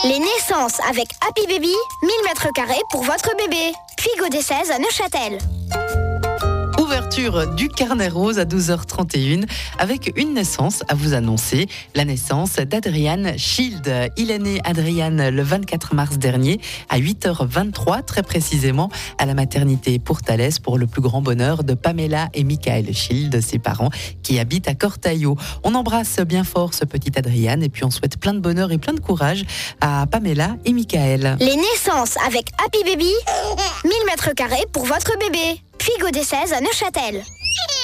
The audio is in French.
Les naissances avec Happy Baby, 1000 mètres carrés pour votre bébé. Puis Godet 16 à Neuchâtel. Ouverture du Carnet Rose à 12h31 avec une naissance à vous annoncer, la naissance d'Adrian Schild. Il est né, Adrian, le 24 mars dernier à 8h23, très précisément à la maternité Pourtalès, pour le plus grand bonheur de Pamela et Michael Schild, ses parents qui habitent à Cortaillot. On embrasse bien fort ce petit Adrian et puis on souhaite plein de bonheur et plein de courage à Pamela et Michael. Les naissances avec Happy Baby, 1000 mètres carrés pour votre bébé. Puis Godet 16 à Neuchâtel.